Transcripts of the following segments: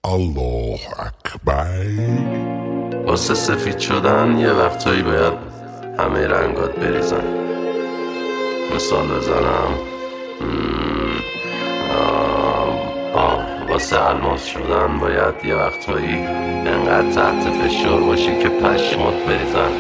الله اکبر. واسه سفید شدن یه وقتایی باید همه رنگات بریزن. مثال بزنم، واسه الماس شدن باید یه وقتایی انقدر تحت فشار باشی که پشمات بریزن.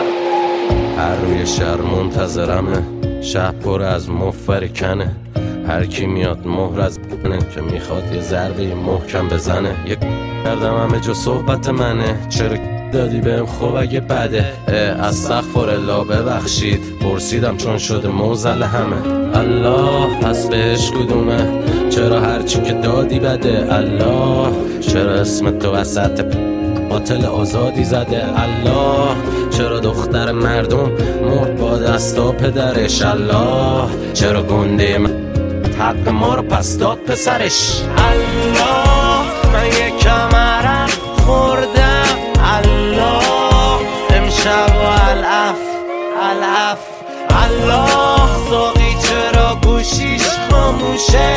هر روی شهر منتظرمه، شهر پر از مفرکنه، هر کی میاد مهر از بکنه که میخواد یه ضربه محکم بزنه. یک کردم همه جا صحبت منه، چرا دادی بهم خوب اگه بده؟ استغفرالله ببخشید پرسیدم چون شده موزل همه. الله پس بهش کدومه؟ چرا هرچی که دادی بده؟ الله چرا اسم تو وسط قاتل آزادی زده؟ الله چرا دختر مردم مرد با دستا پدرش؟ الله چرا گنده من حق ما رو پس داد پسرش؟ الله من یک کمرم خوردم، الله امشب و العف الله زاغی چرا گوشیش خاموشه؟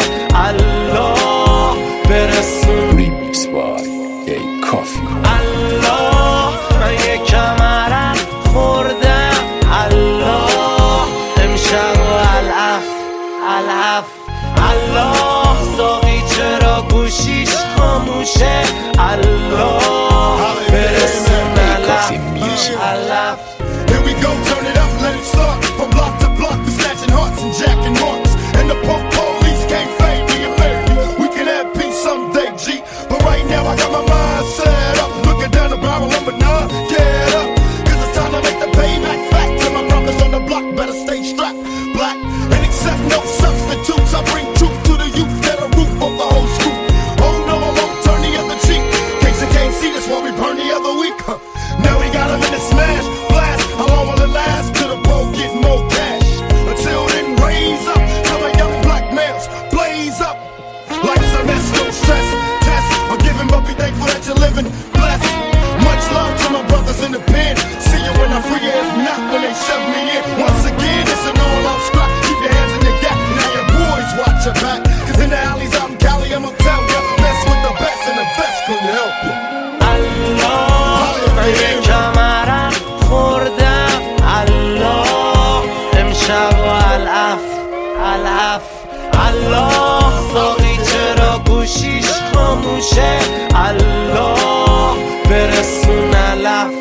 الله برسون ریمیکس بای ای کافی. الله من یک کمرم خوردم، الله امشب و العف الله زاغی چرا گوشیش خاموشه؟ الله برسون العف. Here we go, turn it up, let it start. From block to block, we're snatching hearts and jacking marks. And the punk police can't fade me and bury me. We can have peace someday, G. But right now I got my mind set up. Looking down the barrel of a nine, get up. Cause it's time to make the payback fat. Till my brothers on the block better stay strapped. Black and accept no substitutes. I bring truth to the youth that are roof of the whole scoop. Oh no, I won't turn the other cheek. Case they can't see this while we burn the other week. Now we got them in the smash blast. How long will it last? Till the bro get more cash. Until then, raise up. Till the young black males blaze up. Like some mess, no stress. Test or giving, but be thankful that you're living. Blessed. Much love to my brothers in the pen. See you when I free you, if not when they shove me in. Once again, it's an all-out scrap. Keep your hands in your gap. Now your boys watch your back. Cause in the alleys out in Cali, I'ma tell ya, mess with the best and the best couldn't help you. Allah من یک کمرم خوردم، الله امشب و العف الله زاغی چرا گوشیش خاموشه؟ الله برسون العف.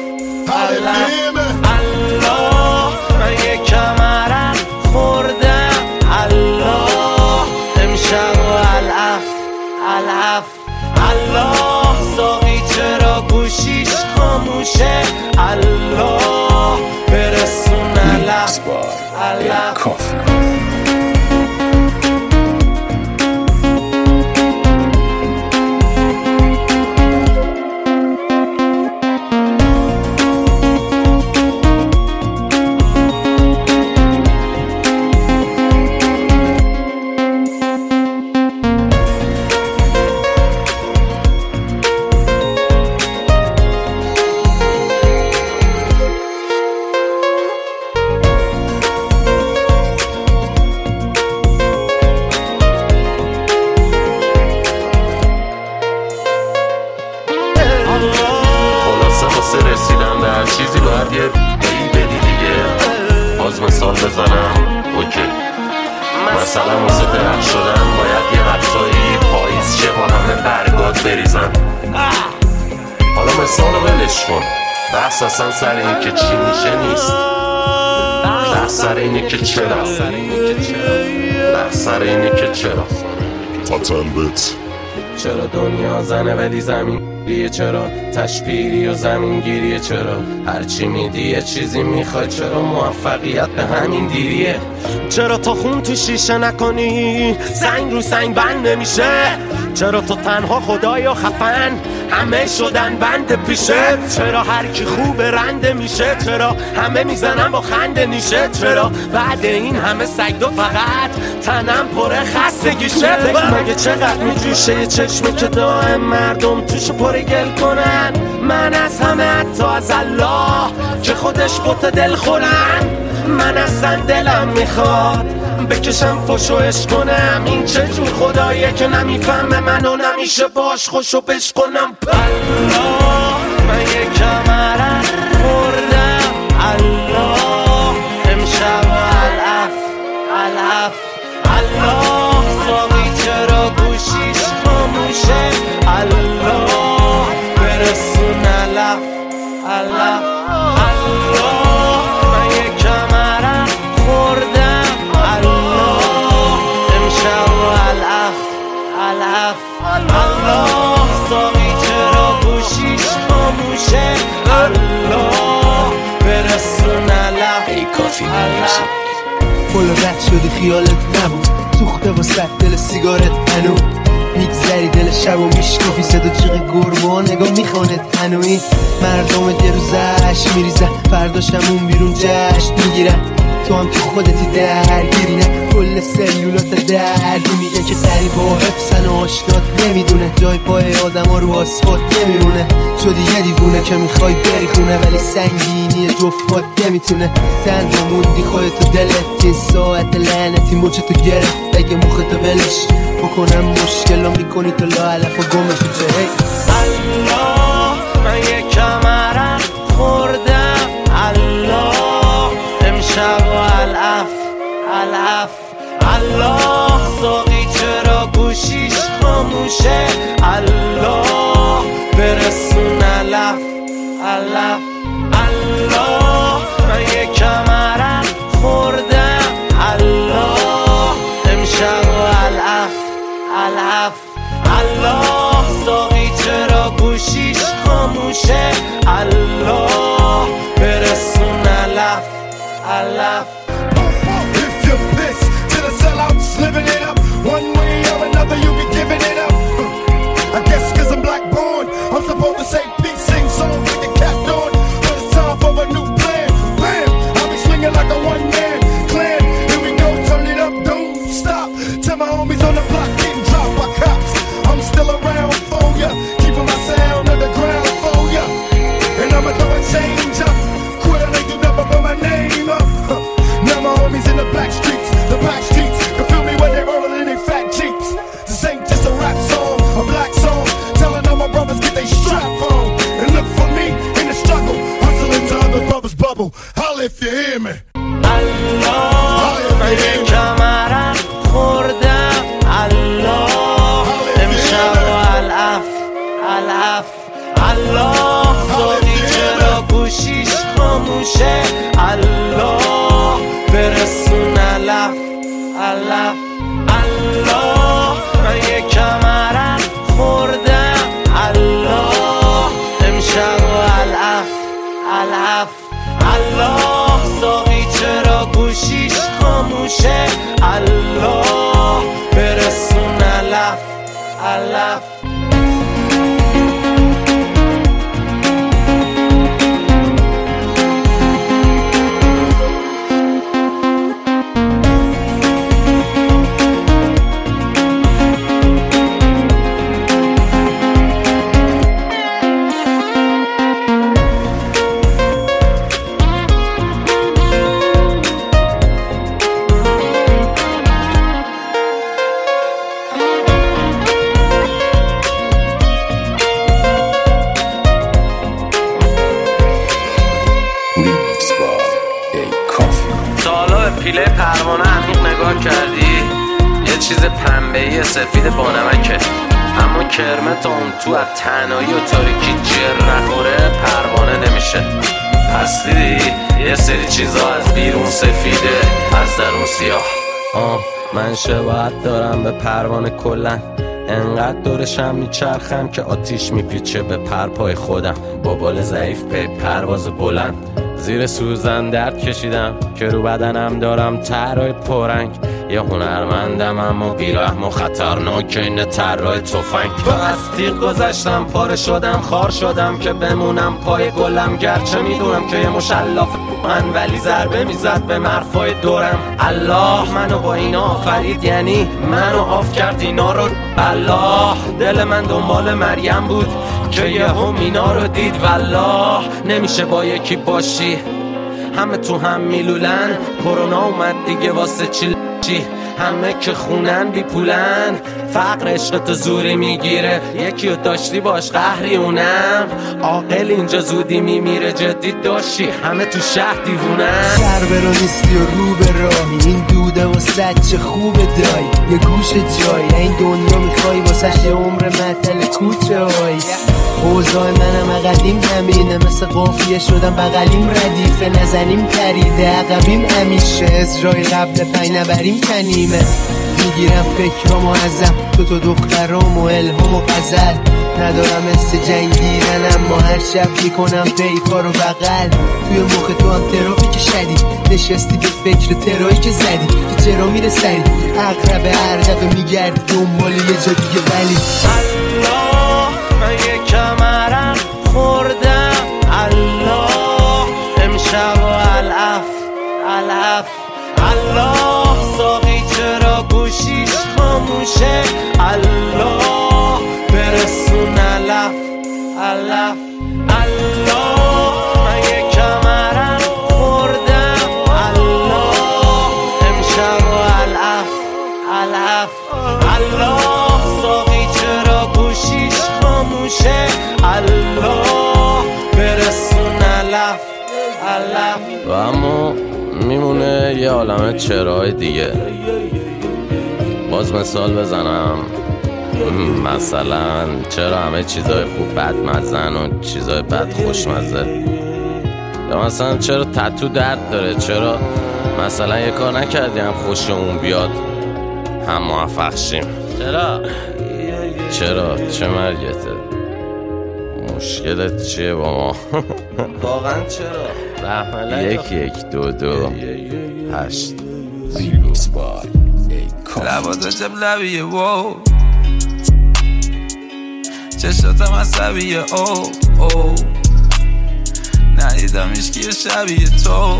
الله من یک کمرم خوردم، الله امشب و العف الله زاغی چرا گوشیش خاموشه؟ الله برسون ریمیکس بای ای کافی. رسیدم به هر چیزی باید یه بایی بدی دیگه. باز مثال بزنم، اوکی مثلا واسه درخت شدن باید یه وقتایی پاییز شه با همه برگات بریزن. حالا مثال رو ولش کن، بحث اصلا سر این که چی میشه نیست، بحث سر اینه که چرا، بحث سر اینه که چرا. تطلبت چرا دنیا زنه ولی زمین گیریه؟ چرا تشبیری و زمین گیریه؟ چرا هرچی میدی یه چیزی میخوای؟ چرا موفقیت به همین دیریه؟ چرا تو خون تو شیشه نکنی سنگ رو سنگ بند نمیشه؟ چرا تو تنها خدای و خفن همه شدن بند پیشه؟ چرا هر کی خوب رنده میشه؟ چرا همه میزنن با خنده نیشه؟ چرا بعد این همه سگدو فقط تنم پره خستگیشه؟ مگه چقدر میجوشه یه چشمه که دائم مردم توش پره گل کنن؟ من از همه حتی از الله که خودش بوت دل خورن. من اصلا دلم میخواد بکشم فشو عشق کنم. این چه جور خداییه که نمیفهمه منو نمیشه باش خوشو بش کنم. الله من یکم عرق خوردم. الله امشب العف العف. الله ساقی چرا گوشیش خاموشه. الله برسون العف العف. الله من یکم عرق خوردم. الله امشب العف العف. الله ساقی چرا گوشیش خاموشه. الله برسون العف. ای کافی میوزیک. بالا رد شدی خیالت نبود، سوخته واسه دل سیگارت هنو میگذری دل شب و میشکافی صدا جیغ گربا نگاه میخوانت هنوی. مردم یه روزش میریزن فرداشم اون بیرون جشن میگیرن. تو هم تو خودتی درگیری نه کل سلولات درگی میگن که قریبا و حفظن و آشنات نمیدونه جای پای آدم ها رو آسفالت نمیمونه. شدی یه دیوونه که میخوای بری خونه ولی سنگینی جفتات نمیتونه. تنها موندی خودتو دلت این ساعت لعنتی مچتو گرفت. اگه مختو ولش بکنم مشکلو میکنی تو لا علف و گمشو چه هی. الله من یکم عرق خوردم. الله امشب العف العف. الله ساقی چرا گوشیش خاموشه. الله برسون العف العف. الله من یکم عرق خوردم. الله امشب العف العف. الله ساقی چرا گوشیش خاموشه. الله برسون العف العف. If you're pissed to the sellouts, living it up one way or another, you be giving it up. I guess 'cause I'm black born, I'm supposed to say peace, sing songs with the cap on. But it's time for a new plan. Bam, I'll be swinging like a one-man clan. Here we go, turn it up, don't stop. Tell my homies on the block getting dropped by cops. I'm still around for ya, keeping my sound underground for ya. And I'ma throw a change up. Quit, they do never put my name up. Now my homies in the back streets, the back streets. Can feel me when they rollin' in they fat jeeps. This ain't just a rap song, a black song. Telling all my brothers get they strap on. And look for me in the struggle, hustling to other brothers' bubble. Holla if you hear me. الله من یکم عرق خوردم. الله امشب العف العف. الله ساقی چرا گوشیش خاموشه. الله برسون العف العف. الله من یکم عرق خوردم. الله امشب العف العف. الله ساقی چرا گوشیش خاموشه. الله برسون العف العف. پیله پروانه عمیق نگاه کردی؟ یه چیز پنبه‌ای سفید با نمکه، اما کرمه تا اون تو از تنهایی و تاریکی جر نخوره پروانه نمیشه. پس دیدی یه سری چیزا از بیرون سفیده از درون سیاه. من شباهت دارم به پروانه کلن، انقدر دورشم میچرخم که آتیش میپیچه به پرپای خودم. با بال ضعیف به پرواز بلند زیر سوزن درد کشیدم که رو بدنم دارم طرای پرنگ. یه هنرمندم اما بیرحم و خطرناک این طرای تفنگ. با از تیغ گذشتم، پاره شدم، خار شدم که بمونم پای گلم. گرچه میدونم که یه مشلاف من ولی ضربه میزد به مرفای دورم. الله منو با اینا آفرید، یعنی منو آف کرد اینا رو. الله دل من دنبال مریم بود که یهو اینا رو دید. والله نمیشه با یکی باشی، همه تو هم میلولن. کرونا اومد دیگه واسه چی داشتی همه که خونن بی پولن فقر عشقتو زوری میگیره یکیو داشتی باش قهری اونم عاقل اینجا زودی میمیره جدی داشتی همه تو شهر دیوونن سر برو نیستی و رو به راهی این دوده و سچه خوب دای یه گوش جای این دنیا میخوای واسش یه عمر مطل کوچه های اوضاع منم قدیم همینه مثل قافیه شدم بغلیم ردیفه نزنیم پریده عقبیم همیشه ازرای قبل پی نبریم کنیمه میگیرم فکرام و ازم تو دخترام و الهام و غزل ندارم مثل جنگیرن اما هر شب میکنم پیکار و بغل توی مخ تو هم ترافیک شدید نشستی به فکر ترایی که زدی که چرا میره سری اقرب هر دفعه میگردی دنبال یه جا دیگه ولی الله من یه کمرم خوردم الله امشب و العف الله ساقی چرا گوشیش خاموشه الله برسون علف الله من یه کمرم خوردم الله امشب و العف الله ساقی چرا گوشیش خاموشه الله برسون علف و اما میمونه یه عالمه چرای دیگه باز مثال بزنم مثلا چرا همه چیزای خوب بد مزن و چیزای بد خوشمزه یا مثلا چرا تتو درد داره چرا مثلا یه کار نکردی هم خوشمون بیاد هم موفق شیم چرا چه مرگته مشکلت چیه با ما واقعا چرا 1 1 2 2 8 Remix by A لبا Coffee. تو جب لبیه وو چشاتم عصبیه او ندیدم هیچکی شبیه تو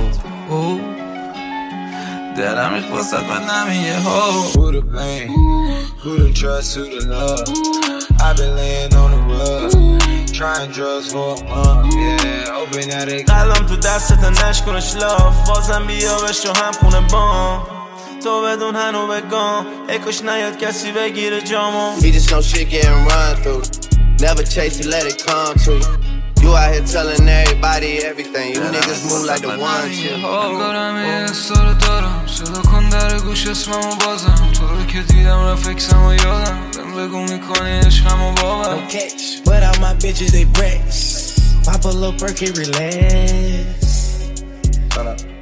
دلم میخواست من نمیه هو Who the blame? Who the trust? Who the love? I've been laying on the rug, trying drugs for a month. Yeah, hoping that it قلبم تو دستت نشکنش لاف بازم بیا بشو هم خونه بام تو بدون هنو بگم ای کش نیاد کسی بگیره جامو He just know shit getting run through. Never chase it, let it come to you. You out here telling everybody everything. You niggas move like the ones. انگارم یه سال دارم صدا کن در گوش اسممو بازم تو رو که دیدم رفکسم و یادم بهم بگو میکنی عشقم و باورم No catch, but all my bitches they bricks. Pop a little perky, relax. Hold up.